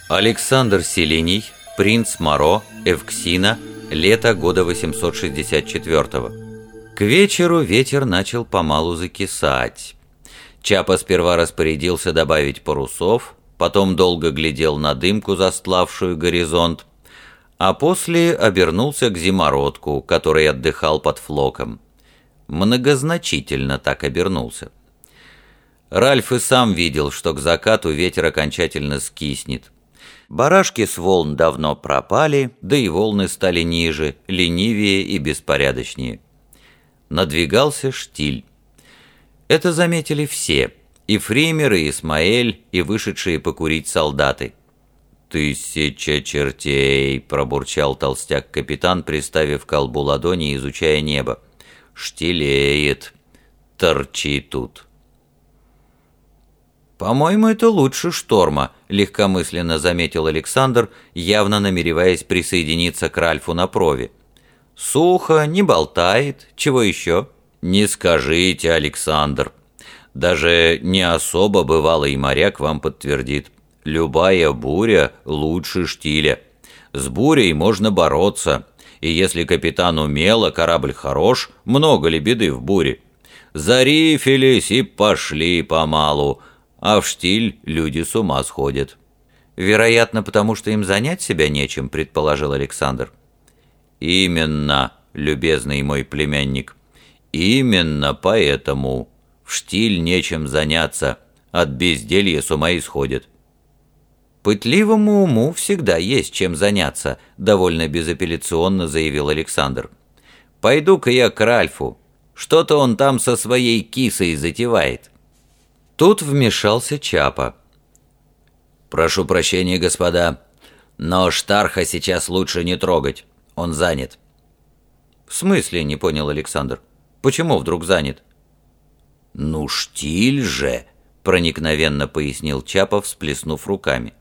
Александр Селений, принц Моро, Эвксина, лето года 864-го. К вечеру ветер начал помалу закисать. Чапа сперва распорядился добавить парусов, потом долго глядел на дымку, застлавшую горизонт, а после обернулся к зимородку, который отдыхал под флоком. Многозначительно так обернулся. Ральф и сам видел, что к закату ветер окончательно скиснет. Барашки с волн давно пропали, да и волны стали ниже, ленивее и беспорядочнее. Надвигался штиль. Это заметили все, и Фример, и Исмаэль, и вышедшие покурить солдаты. «Тысяча чертей!» — пробурчал толстяк-капитан, приставив к колбу ладони, изучая небо. «Штилеет! Торчи тут!» «По-моему, это лучше шторма», — легкомысленно заметил Александр, явно намереваясь присоединиться к Ральфу на прове. «Сухо, не болтает. Чего еще?» «Не скажите, Александр. Даже не особо бывалый моряк вам подтвердит. Любая буря лучше штиля. С бурей можно бороться, и если капитан умел, а корабль хорош, много ли беды в буре? Зарифились и пошли помалу, а в штиль люди с ума сходят». «Вероятно, потому что им занять себя нечем», — предположил Александр. «Именно, любезный мой племянник, именно поэтому в штиль нечем заняться, от безделья с ума исходят». «Пытливому уму всегда есть чем заняться», — довольно безапелляционно заявил Александр. «Пойду-ка я к Ральфу. Что-то он там со своей кисой затевает». Тут вмешался Чапа. «Прошу прощения, господа, но Штарха сейчас лучше не трогать. Он занят». «В смысле?» — не понял Александр. «Почему вдруг занят?» «Ну, штиль же», — проникновенно пояснил Чапа, всплеснув руками.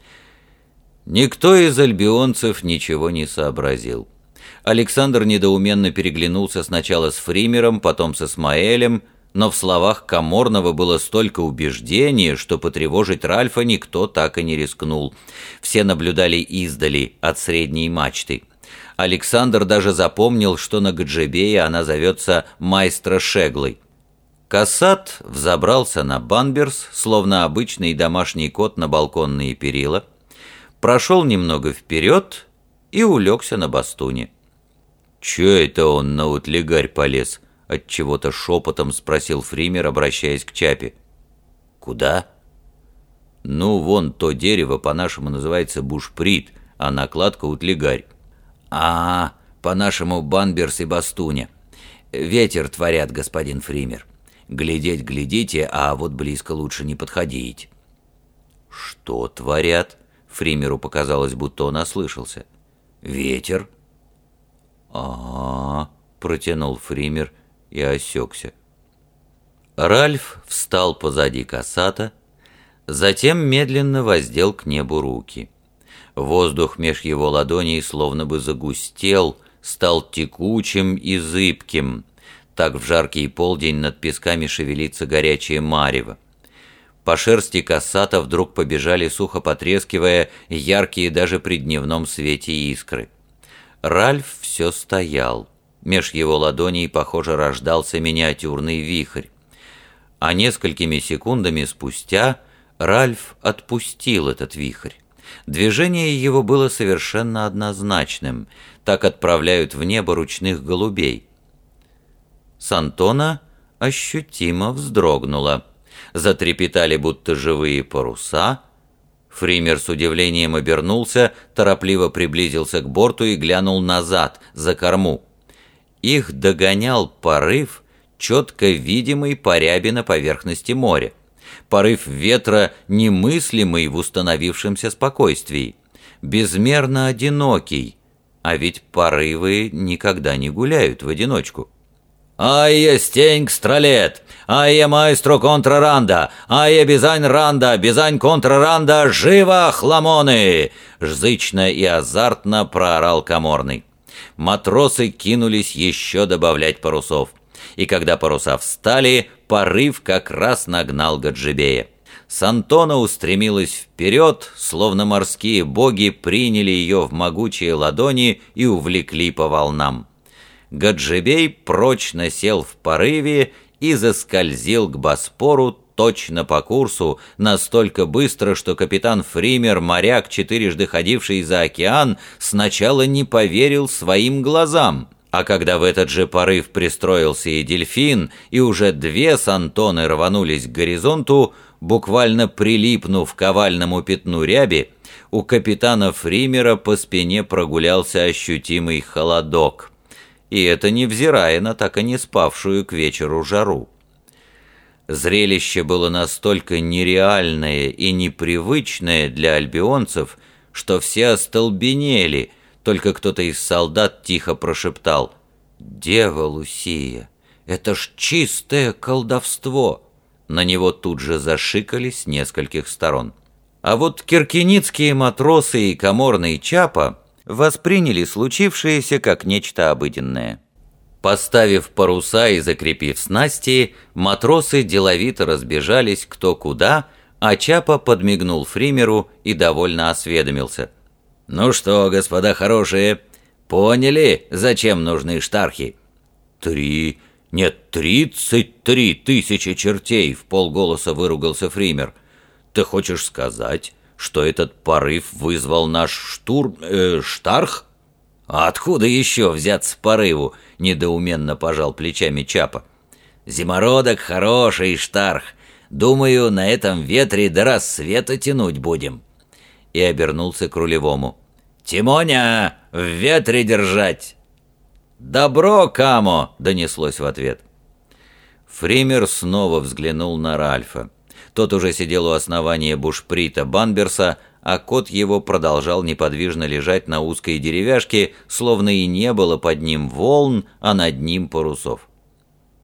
Никто из альбионцев ничего не сообразил. Александр недоуменно переглянулся сначала с Фримером, потом с Исмаэлем, но в словах Каморного было столько убеждения, что потревожить Ральфа никто так и не рискнул. Все наблюдали издали, от средней мачты. Александр даже запомнил, что на Гаджибее она зовется Майстро Шеглой. Кассат взобрался на банберс, словно обычный домашний кот на балконные перила, прошел немного вперед и улегся на бастуне. «Чё это он на утлигарь полез?» — отчего-то шепотом спросил Фример, обращаясь к Чапе. «Куда?» «Ну, вон то дерево по-нашему называется бушприт, а накладка утлигарь». «А, по-нашему банберс и бастуня. Ветер творят, господин Фример. Глядеть глядите, а вот близко лучше не подходить». «Что творят?» — Фримеру показалось, будто он ослышался. «Ветер». «А-а-а», протянул Фример и осекся. Ральф встал позади Кассата, затем медленно воздел к небу руки. Воздух меж его ладоней словно бы загустел, стал текучим и зыбким. Так в жаркий полдень над песками шевелится горячее марево. По шерсти Кассата вдруг побежали, сухо потрескивая, яркие даже при дневном свете искры. Ральф все стоял. Меж его ладоней, похоже, рождался миниатюрный вихрь. А несколькими секундами спустя Ральф отпустил этот вихрь. Движение его было совершенно однозначным. Так отправляют в небо ручных голубей. Сантона ощутимо вздрогнула. Затрепетали будто живые паруса. Фример с удивлением обернулся, торопливо приблизился к борту и глянул назад, за корму. Их догонял порыв, четко видимый по ряби на поверхности моря. Порыв ветра, немыслимый в установившемся спокойствии. Безмерно одинокий, а ведь порывы никогда не гуляют в одиночку. «Айя стенг стролет! Айя майстро контраранда! Айя бизань ранда! Бизань контраранда! Живо, хламоны!» Жзычно и азартно проорал Каморный. Матросы кинулись еще добавлять парусов. И когда паруса встали, порыв как раз нагнал Гаджибея. Сантона устремилась вперед, словно морские боги приняли ее в могучие ладони и увлекли по волнам. Гаджибей прочно сел в порыве и заскользил к Боспору точно по курсу, настолько быстро, что капитан Фример, моряк, четырежды ходивший за океан, сначала не поверил своим глазам. А когда в этот же порыв пристроился и дельфин, и уже две Сантоны рванулись к горизонту, буквально прилипнув к овальному пятну ряби, у капитана Фримера по спине прогулялся ощутимый холодок. И это невзирая на так и не спавшую к вечеру жару. Зрелище было настолько нереальное и непривычное для альбионцев, что все остолбенели. Только кто-то из солдат тихо прошептал: «Дева Лусия, это ж чистое колдовство!» На него тут же зашикали с нескольких сторон. А вот киркиницкие матросы и каморный Чапа восприняли случившееся как нечто обыденное. Поставив паруса и закрепив снасти, матросы деловито разбежались кто куда, а Чапа подмигнул Фримеру и довольно осведомился: «Ну что, господа хорошие, поняли, зачем нужны штархи?» 33 тысячи чертей!» — вполголоса выругался Фример. «Ты хочешь сказать, что этот порыв вызвал наш штарх?» «А откуда еще взяться порыву?» — недоуменно пожал плечами Чапа. «Зимородок хороший, штарх. Думаю, на этом ветре до рассвета тянуть будем». И обернулся к рулевому. «Тимоня, в ветре держать!» «Добро, Камо!» — донеслось в ответ. Фример снова взглянул на Ральфа. Тот уже сидел у основания бушприта Банберса, а кот его продолжал неподвижно лежать на узкой деревяшке, словно и не было под ним волн, а над ним парусов.